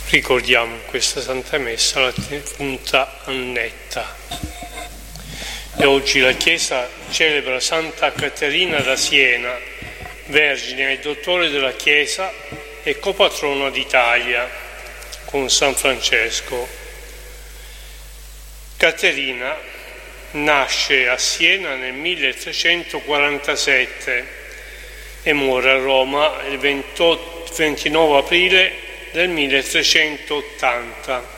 Ricordiamo in questa Santa Messa la punta Annetta. E oggi la Chiesa celebra Santa Caterina da Siena, vergine e dottore della Chiesa e copatrona d'Italia, con San Francesco. Caterina nasce a Siena nel 1347 e muore a Roma il 29 aprile del 1380.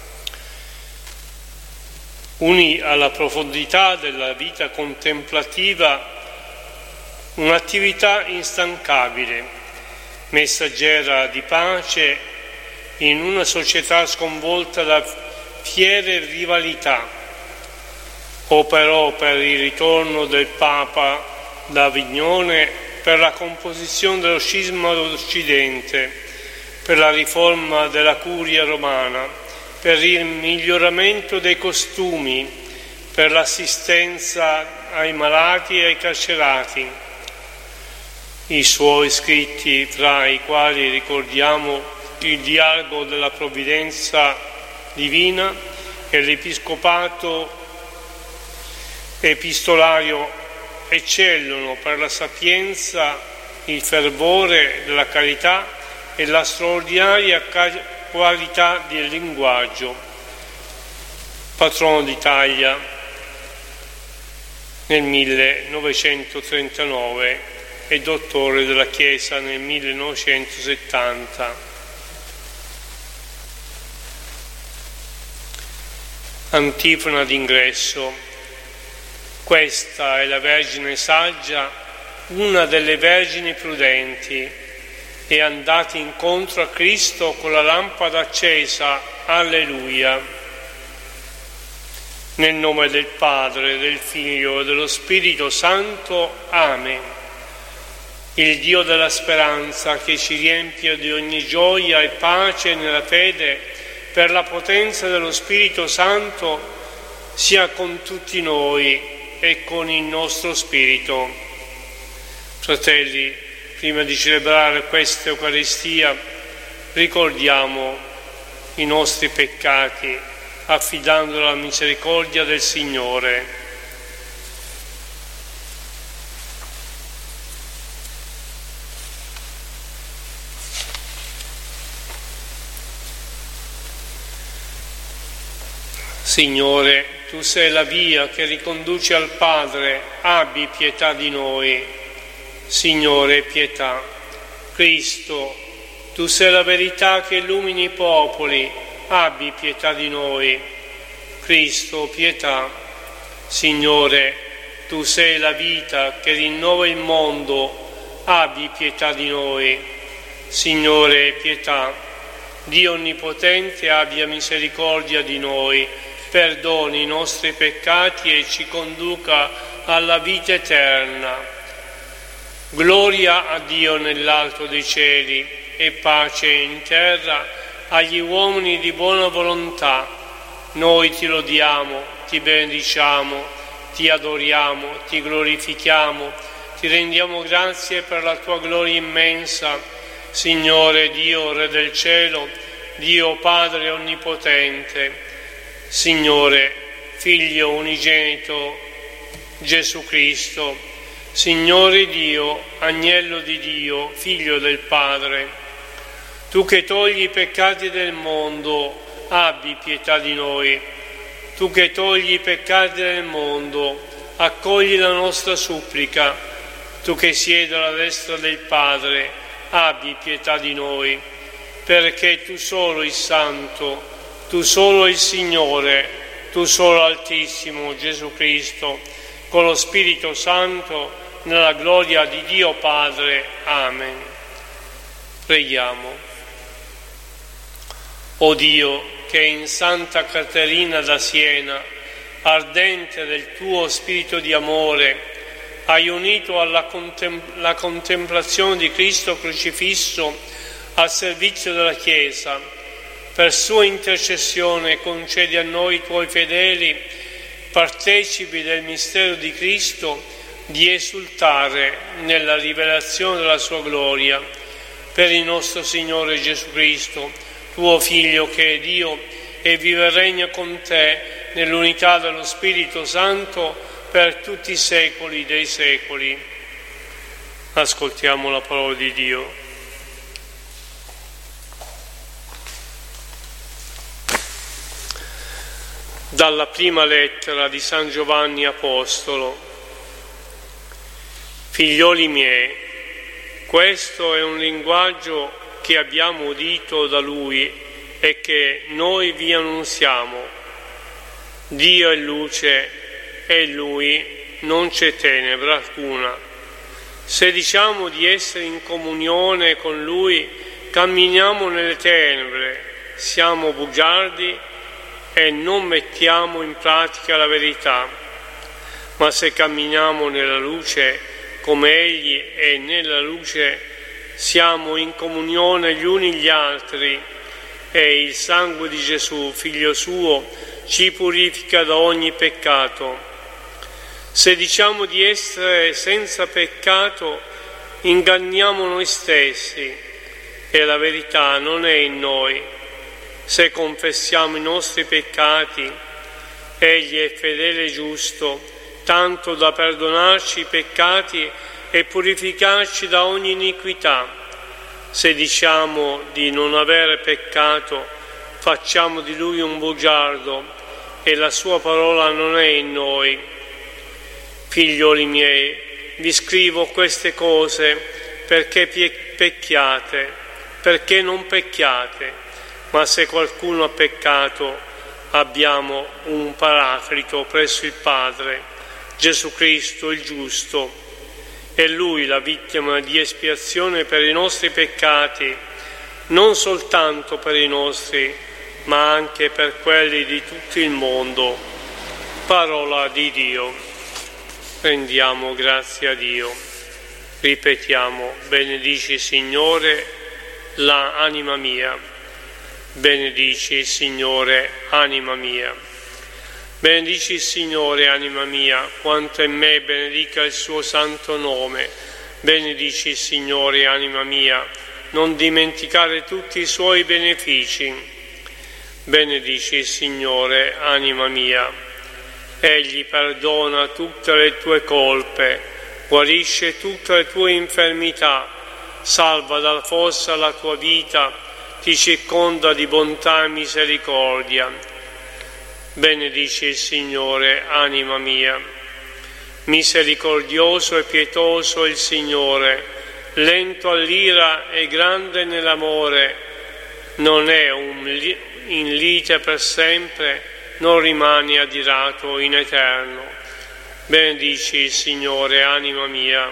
Unì alla profondità della vita contemplativa un'attività instancabile, messaggera di pace in una società sconvolta da fiere rivalità. Operò per il ritorno del Papa da Avignone, per la composizione dello scisma d'Occidente, per la riforma della curia romana, per il miglioramento dei costumi, per l'assistenza ai malati e ai carcerati. I suoi scritti, fra i quali ricordiamo il dialogo della provvidenza divina e l'episcopato epistolario, eccellono per la sapienza, il fervore della carità e la straordinaria qualità del linguaggio. Patrono d'Italia nel 1939 e dottore della Chiesa nel 1970. Antifona d'ingresso. Questa è la Vergine saggia, una delle Vergini prudenti, e andati incontro a Cristo con la lampada accesa. Alleluia. Nel nome del Padre, del Figlio e dello Spirito Santo. Amen. Il Dio della speranza, che ci riempie di ogni gioia e pace nella fede, per la potenza dello Spirito Santo, sia con tutti noi e con il nostro spirito. Fratelli, prima di celebrare questa Eucaristia, ricordiamo i nostri peccati, affidandoli alla misericordia del Signore. Signore, Tu sei la via che riconduce al Padre, abbi pietà di noi. Signore, pietà. Cristo, Tu sei la verità che illumini i popoli, abbi pietà di noi. Cristo, pietà. Signore, Tu sei la vita che rinnova il mondo, abbi pietà di noi. Signore, pietà. Dio Onnipotente, abbia misericordia di noi, perdoni i nostri peccati e ci conduca alla vita eterna. Gloria a Dio nell'alto dei cieli e pace in terra agli uomini di buona volontà. Noi ti lodiamo, ti benediciamo, ti adoriamo, ti glorifichiamo, ti rendiamo grazie per la tua gloria immensa, Signore Dio, Re del cielo, Dio Padre Onnipotente, Signore, Figlio unigenito, Gesù Cristo, Signore Dio, Agnello di Dio, Figlio del Padre, Tu che togli i peccati del mondo, abbi pietà di noi. Tu che togli i peccati del mondo, accogli la nostra supplica. Tu che siedi alla destra del Padre, abbi pietà di noi, perché Tu solo il Santo, Tu solo il Signore, Tu solo Altissimo, Gesù Cristo, con lo Spirito Santo, nella gloria di Dio Padre. Amen. Preghiamo. O Dio, che in Santa Caterina da Siena, ardente del Tuo spirito di amore, hai unito alla la contemplazione di Cristo crocifisso al servizio della Chiesa, per sua intercessione concedi a noi Tuoi fedeli, partecipi del mistero di Cristo, di esultare nella rivelazione della sua gloria, per il nostro Signore Gesù Cristo, tuo Figlio che è Dio e vive e regna con te nell'unità dello Spirito Santo per tutti i secoli dei secoli. Ascoltiamo la parola di Dio. Dalla prima lettera di San Giovanni Apostolo. Figlioli miei, questo è un linguaggio che abbiamo udito da Lui e che noi vi annunziamo. Dio è luce e in Lui non c'è tenebra alcuna. Se diciamo di essere in comunione con Lui, camminiamo nelle tenebre, siamo bugiardi e non mettiamo in pratica la verità. Ma se camminiamo nella luce come Egli è nella luce, siamo in comunione gli uni gli altri e il sangue di Gesù, Figlio suo, ci purifica da ogni peccato. Se diciamo di essere senza peccato, inganniamo noi stessi e la verità non è in noi. Se confessiamo i nostri peccati, Egli è fedele e giusto, tanto da perdonarci i peccati e purificarci da ogni iniquità. Se diciamo di non avere peccato, facciamo di Lui un bugiardo e la Sua parola non è in noi. Figlioli miei, vi scrivo queste cose perché non pecchiate. Ma se qualcuno ha peccato, abbiamo un paraclito presso il Padre, Gesù Cristo il giusto. È Lui la vittima di espiazione per i nostri peccati, non soltanto per i nostri, ma anche per quelli di tutto il mondo. Parola di Dio. Rendiamo grazie a Dio. Ripetiamo: benedici Signore l'anima mia. Benedici Signore, anima mia. Benedici Signore, anima mia, quanto in me benedica il suo santo nome. Benedici Signore, anima mia, non dimenticare tutti i suoi benefici. Benedici Signore, anima mia. Egli perdona tutte le tue colpe, guarisce tutte le tue infermità, salva dalla fossa la tua vita, ti circonda di bontà e misericordia. Benedici il Signore, anima mia. Misericordioso e pietoso il Signore, lento all'ira e grande nell'amore, non è in lite per sempre, non rimane adirato in eterno. Benedici il Signore, anima mia.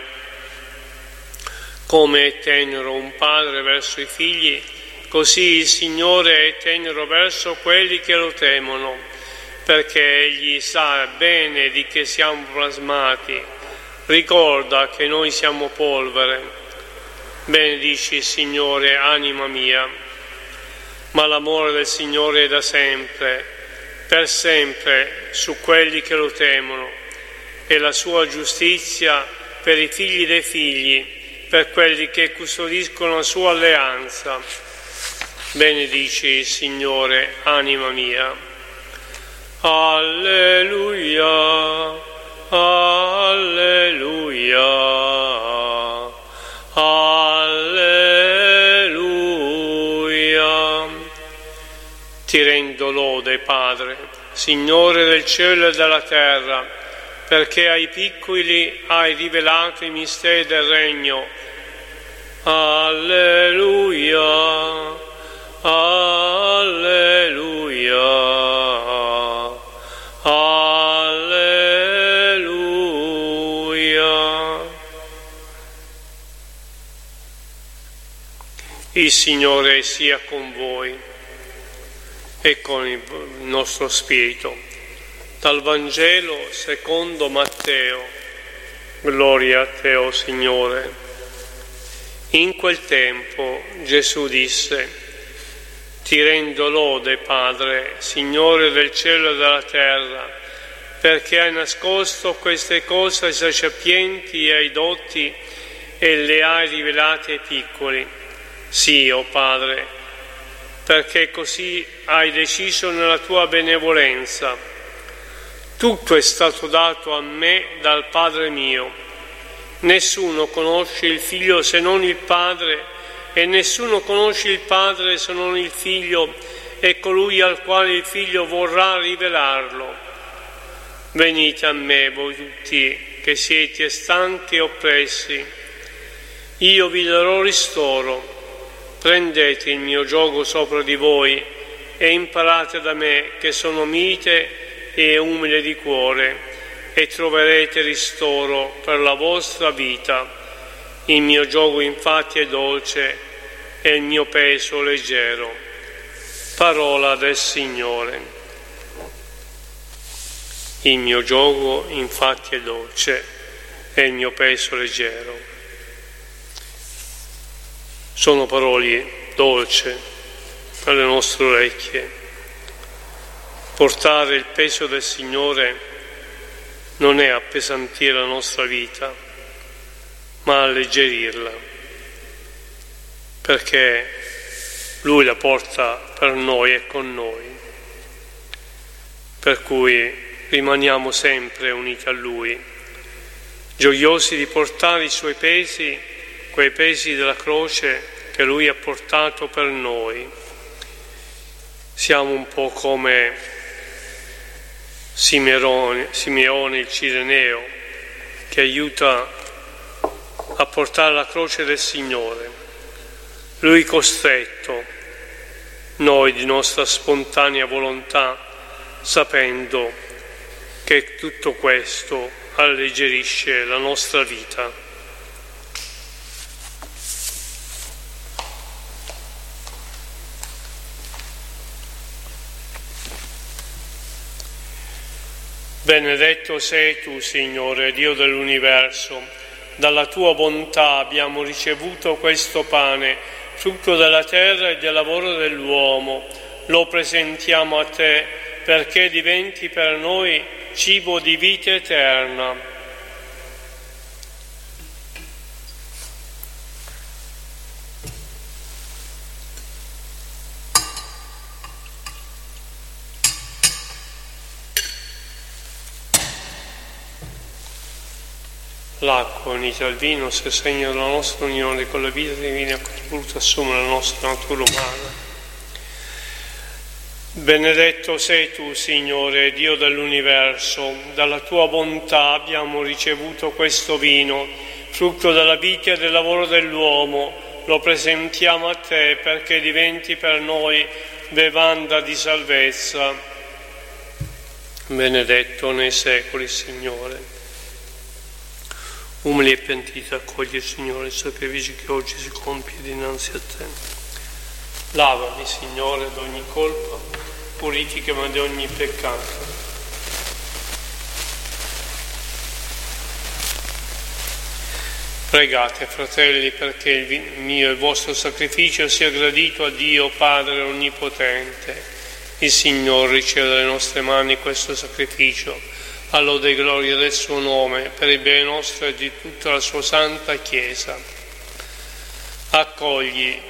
Come è tenero un padre verso i figli, così il Signore è tenero verso quelli che lo temono, perché Egli sa bene di che siamo plasmati, ricorda che noi siamo polvere. Benedici Signore, anima mia. Ma l'amore del Signore è da sempre, per sempre, su quelli che lo temono, e la sua giustizia per i figli dei figli, per quelli che custodiscono la sua alleanza. Benedici il Signore, anima mia. Alleluia, alleluia, alleluia. Ti rendo lode, Padre, Signore del cielo e della terra, perché ai piccoli hai rivelato i misteri del regno. Alleluia. Alleluia, alleluia. Il Signore sia con voi e con il nostro spirito. Dal Vangelo secondo Matteo. Gloria a te, o Signore. In quel tempo Gesù disse: Ti rendo lode, Padre, Signore del cielo e della terra, perché hai nascosto queste cose ai sapienti e ai dotti e le hai rivelate ai piccoli. Sì, o Padre, perché così hai deciso nella tua benevolenza. Tutto è stato dato a me dal Padre mio. Nessuno conosce il Figlio se non il Padre, e nessuno conosce il Padre se non il Figlio e colui al quale il Figlio vorrà rivelarlo. Venite a me, voi tutti che siete stanchi e oppressi, io vi darò ristoro. Prendete il mio giogo sopra di voi e imparate da me, che sono mite e umile di cuore, e troverete ristoro per la vostra vita. Il mio giogo infatti è dolce e il mio peso leggero. Parola del Signore. Il mio giogo infatti è dolce e il mio peso leggero. Sono parole dolci per le nostre orecchie. Portare il peso del Signore non è appesantire la nostra vita, ma alleggerirla, perché Lui la porta per noi e con noi, per cui rimaniamo sempre uniti a Lui, gioiosi di portare i Suoi pesi, quei pesi della croce che Lui ha portato per noi. Siamo un po' come Simeone il Cireneo, che aiuta a portare la croce del Signore. Lui costretto, noi di nostra spontanea volontà, sapendo che tutto questo alleggerisce la nostra vita. Benedetto sei tu, Signore, Dio dell'universo. Dalla tua bontà abbiamo ricevuto questo pane, frutto della terra e del lavoro dell'uomo. Lo presentiamo a te perché diventi per noi cibo di vita eterna. L'acqua unita al vino se segno della nostra unione con la vita divina che ha voluto assumere la nostra natura umana. Benedetto sei tu, Signore, Dio dell'universo. Dalla tua bontà abbiamo ricevuto questo vino, frutto della vita e del lavoro dell'uomo. Lo presentiamo a te perché diventi per noi bevanda di salvezza. Benedetto nei secoli, Signore. Umili e pentiti accoglie, Signore, il sacrificio che oggi si compie dinanzi a te. Lavami, Signore, da ogni colpa, purificami da ogni peccato. Pregate, fratelli, perché il mio e il vostro sacrificio sia gradito a Dio Padre Onnipotente. Il Signore riceve dalle nostre mani questo sacrificio, a lode e gloria del suo nome, per il bene nostro e di tutta la sua santa Chiesa. Accogli,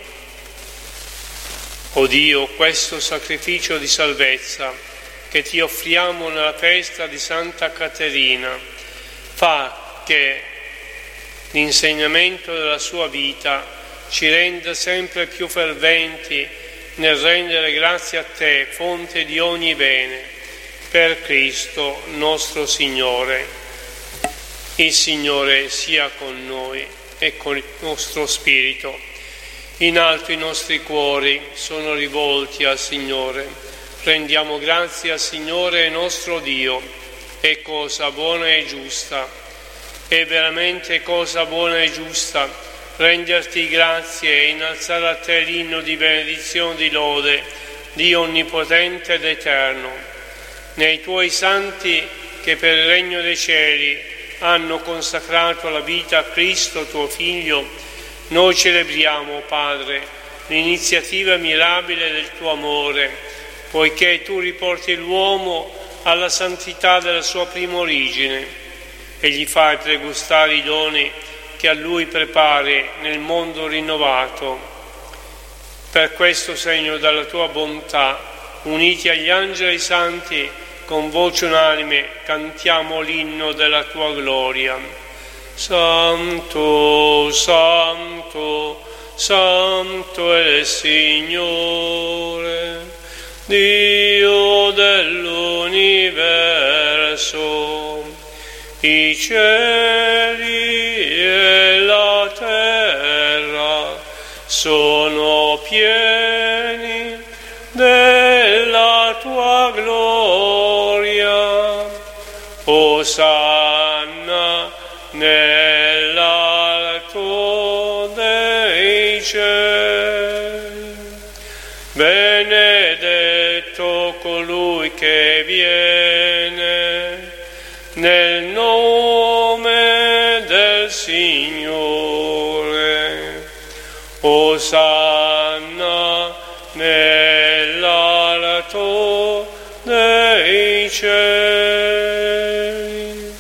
o Dio, questo sacrificio di salvezza che ti offriamo nella festa di Santa Caterina. Fa che l'insegnamento della sua vita ci renda sempre più ferventi nel rendere grazie a te, fonte di ogni bene. Per Cristo nostro Signore. Il Signore sia con noi e con il nostro spirito. In alto i nostri cuori sono rivolti al Signore. Rendiamo grazie al Signore nostro Dio. È cosa buona e giusta. È veramente cosa buona e giusta renderti grazie e innalzare a te l'inno di benedizione e di lode, Dio onnipotente ed eterno. Nei tuoi santi che per il regno dei cieli hanno consacrato la vita a Cristo tuo Figlio, noi celebriamo, Padre, l'iniziativa mirabile del tuo amore, poiché tu riporti l'uomo alla santità della sua prima origine e gli fai pregustare i doni che a lui prepari nel mondo rinnovato. Per questo segno della tua bontà, uniti agli angeli santi, con voce unanime cantiamo l'inno della tua gloria. Santo, santo, santo è il Signore, Dio dell'universo. I cieli e la terra sono pieni della tua gloria. Osanna nell'alto dei cieli. Benedetto colui che viene nel nome del Signore. Osanna nell'alto dei cieli.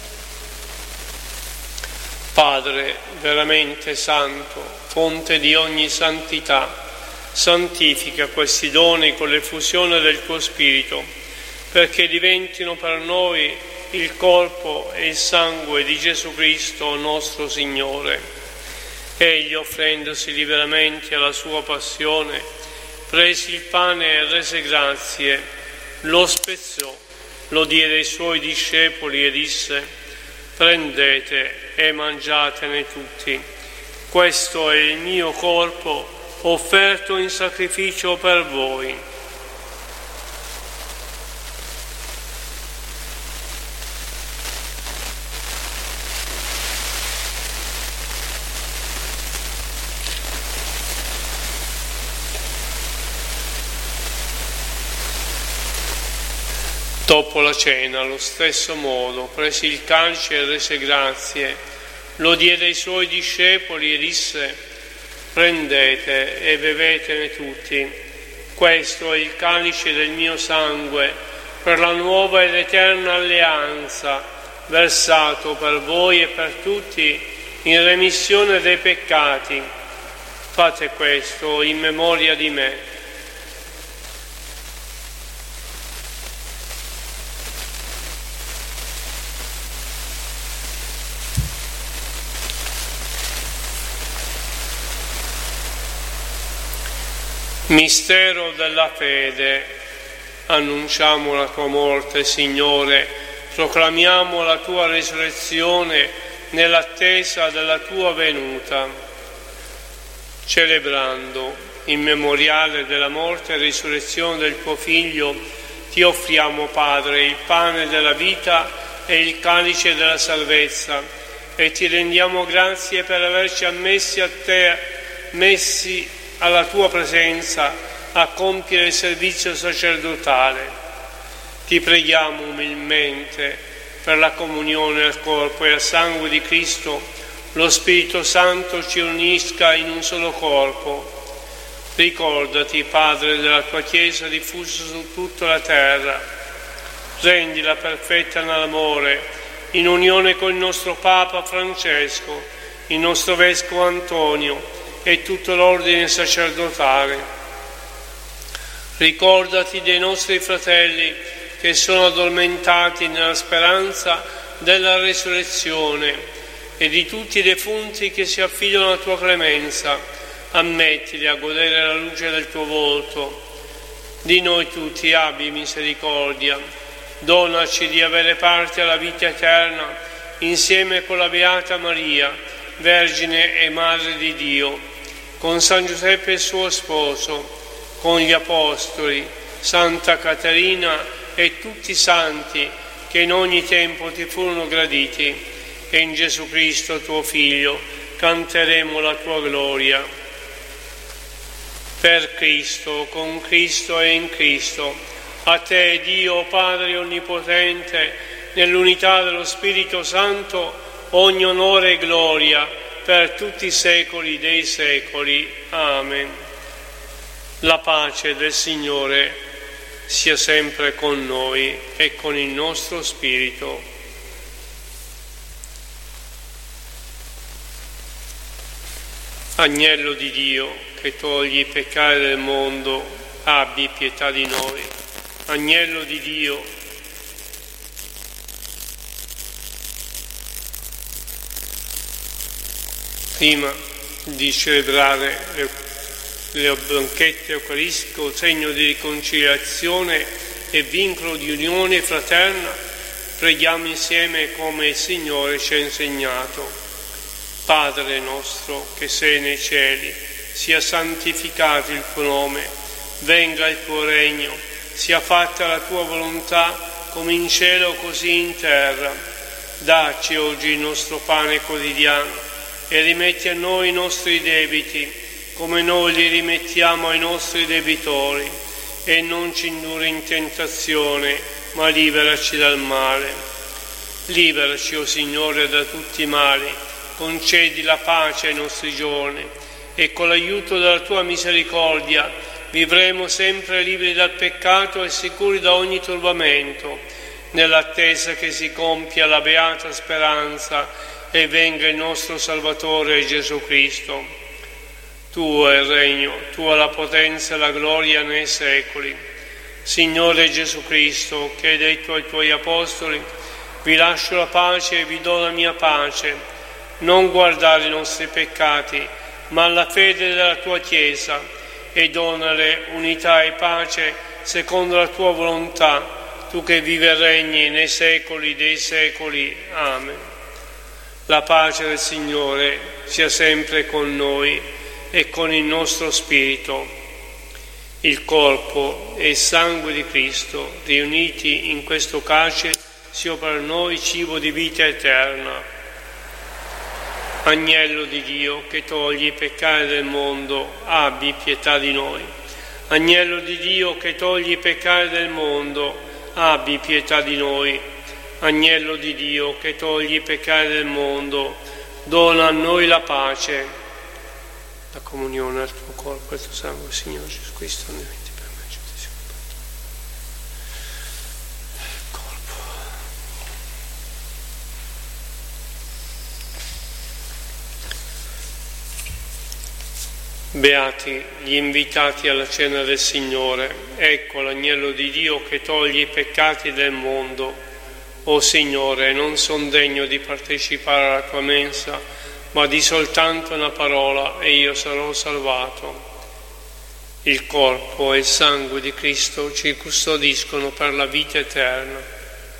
Padre veramente santo, fonte di ogni santità, santifica questi doni con l'effusione del tuo Spirito, perché diventino per noi il corpo e il sangue di Gesù Cristo nostro Signore. Egli, offrendosi liberamente alla sua passione, prese il pane e rese grazie, lo spezzò, lo diede ai suoi discepoli e disse: prendete e mangiatene tutti, questo è il mio corpo offerto in sacrificio per voi. Dopo la cena, allo stesso modo, prese il calice e rese grazie, lo diede ai suoi discepoli e disse: prendete e bevetene tutti, questo è il calice del mio sangue, per la nuova ed eterna alleanza, versato per voi e per tutti in remissione dei peccati. Fate questo in memoria di me. Mistero della fede. Annunciamo la tua morte, Signore, proclamiamo la tua risurrezione nell'attesa della tua venuta. Celebrando in memoriale della morte e risurrezione del tuo Figlio, ti offriamo, Padre, il pane della vita e il calice della salvezza, e ti rendiamo grazie per averci ammessi a te, messi alla tua presenza a compiere il servizio sacerdotale. Ti preghiamo umilmente per la comunione al corpo e al sangue di Cristo, lo Spirito Santo ci unisca in un solo corpo. Ricordati, Padre, della tua Chiesa diffusa su tutta la terra, rendila perfetta nell'amore, in unione con il nostro Papa Francesco, il nostro Vescovo Antonio e tutto l'ordine sacerdotale. Ricordati dei nostri fratelli che sono addormentati nella speranza della resurrezione e di tutti i defunti che si affidano alla tua clemenza. Ammettili a godere la luce del tuo volto. Di noi tutti abbi misericordia. Donaci di avere parte alla vita eterna insieme con la Beata Maria, Vergine e Madre di Dio, con San Giuseppe il suo sposo, con gli Apostoli, Santa Caterina e tutti i santi che in ogni tempo ti furono graditi, e in Gesù Cristo tuo Figlio canteremo la tua gloria. Per Cristo, con Cristo e in Cristo, a te Dio Padre Onnipotente, nell'unità dello Spirito Santo, ogni onore e gloria per tutti i secoli dei secoli. Amen. La pace del Signore sia sempre con noi e con il nostro spirito. Agnello di Dio, che togli i peccati del mondo, abbi pietà di noi. Agnello di Dio, prima di celebrare le banchette eucaristico, segno di riconciliazione e vincolo di unione fraterna, preghiamo insieme come il Signore ci ha insegnato. Padre nostro che sei nei cieli, sia santificato il tuo nome, venga il tuo regno, sia fatta la tua volontà come in cielo così in terra. Dacci oggi il nostro pane quotidiano e rimetti a noi i nostri debiti come noi li rimettiamo ai nostri debitori, e non ci indurre in tentazione, ma liberaci dal male. Liberaci, o Signore, da tutti i mali, concedi la pace ai nostri giorni, e con l'aiuto della tua misericordia vivremo sempre liberi dal peccato e sicuri da ogni turbamento, nell'attesa che si compia la beata speranza e venga il nostro Salvatore Gesù Cristo. Tuo è il regno, tua la potenza e la gloria nei secoli. Signore Gesù Cristo, che hai detto ai tuoi apostoli: vi lascio la pace e vi do la mia pace, non guardare i nostri peccati, ma la fede della tua Chiesa, e donale unità e pace secondo la tua volontà, tu che vivi e regni nei secoli dei secoli. Amen. La pace del Signore sia sempre con noi e con il nostro spirito. Il corpo e il sangue di Cristo, riuniti in questo cace, sia per noi cibo di vita eterna. Agnello di Dio, che togli i peccati del mondo, abbi pietà di noi. Agnello di Dio, che togli i peccati del mondo, abbi pietà di noi. Agnello di Dio, che togli i peccati del mondo, dona a noi la pace. La comunione al tuo corpo e al tuo sangue, Signore Gesù Cristo, ne metti per me, giustissimo corpo. Beati gli invitati alla cena del Signore. Ecco l'agnello di Dio che toglie i peccati del mondo. O Signore, non son degno di partecipare alla tua mensa, ma di soltanto una parola e io sarò salvato. Il corpo e il sangue di Cristo ci custodiscono per la vita eterna.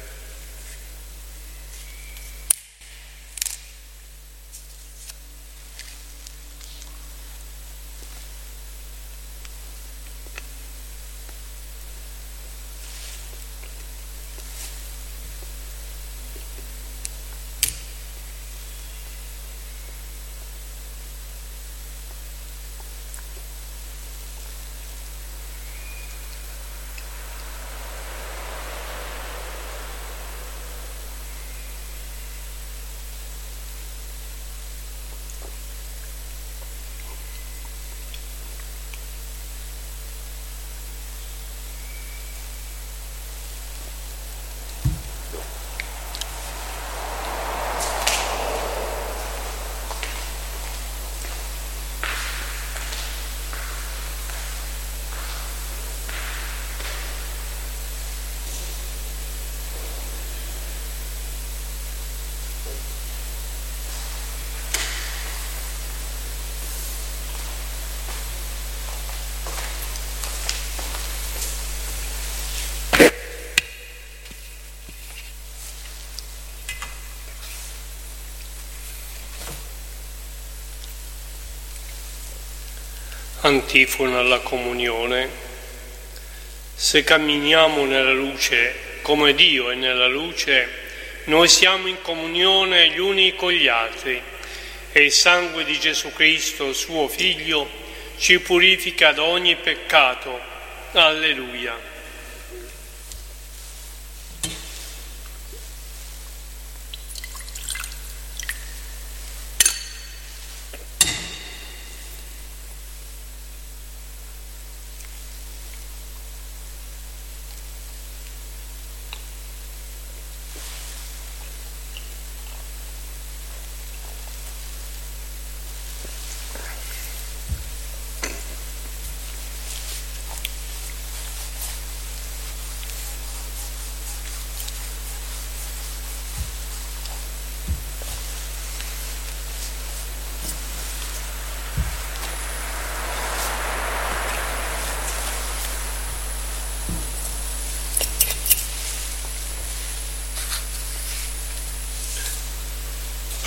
Antifona alla comunione. Se camminiamo nella luce come Dio è nella luce, noi siamo in comunione gli uni con gli altri, e il sangue di Gesù Cristo, suo Figlio, ci purifica da ogni peccato. Alleluia.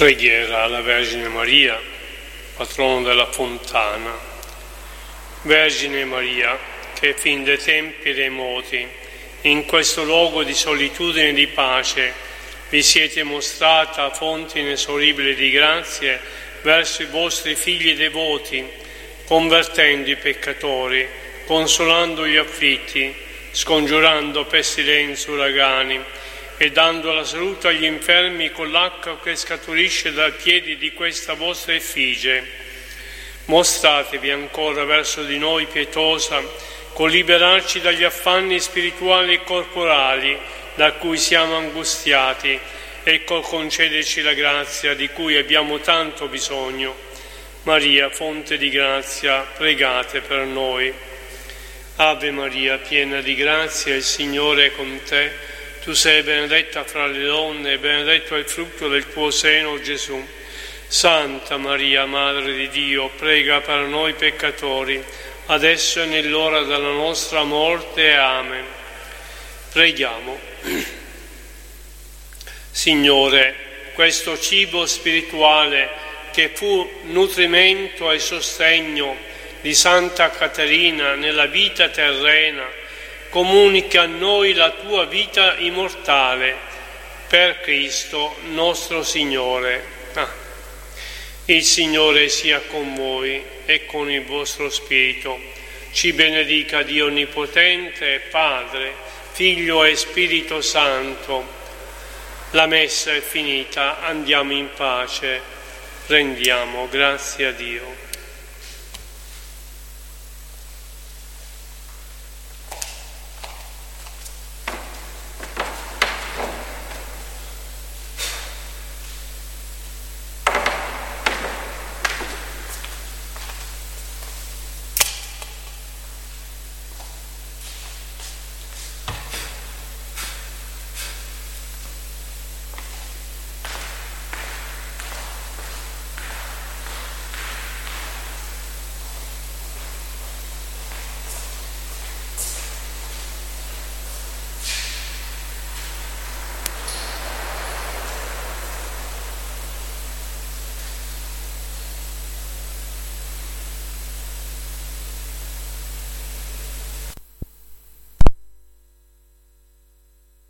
Preghiera alla Vergine Maria, patrona della fontana. Vergine Maria, che fin dai tempi remoti, in questo luogo di solitudine e di pace, vi siete mostrata fonte inesauribile di grazie verso i vostri figli devoti, convertendo i peccatori, consolando gli afflitti, scongiurando pestilenze, uragani, e dando la salute agli infermi con l'acqua che scaturisce dai piedi di questa vostra effigie. Mostratevi ancora verso di noi pietosa, col liberarci dagli affanni spirituali e corporali da cui siamo angustiati, e col concederci la grazia di cui abbiamo tanto bisogno. Maria, fonte di grazia, pregate per noi. Ave Maria, piena di grazia, il Signore è con te. Tu sei benedetta fra le donne e benedetto è il frutto del tuo seno, Gesù. Santa Maria, Madre di Dio, prega per noi peccatori, adesso e nell'ora della nostra morte. Amen. Preghiamo. Signore, questo cibo spirituale che fu nutrimento e sostegno di Santa Caterina nella vita terrena, comunica a noi la tua vita immortale, per Cristo nostro Signore. Il Signore sia con voi e con il vostro spirito. Ci benedica Dio Onnipotente, Padre, Figlio e Spirito Santo. La messa è finita, andiamo in pace, rendiamo grazie a Dio.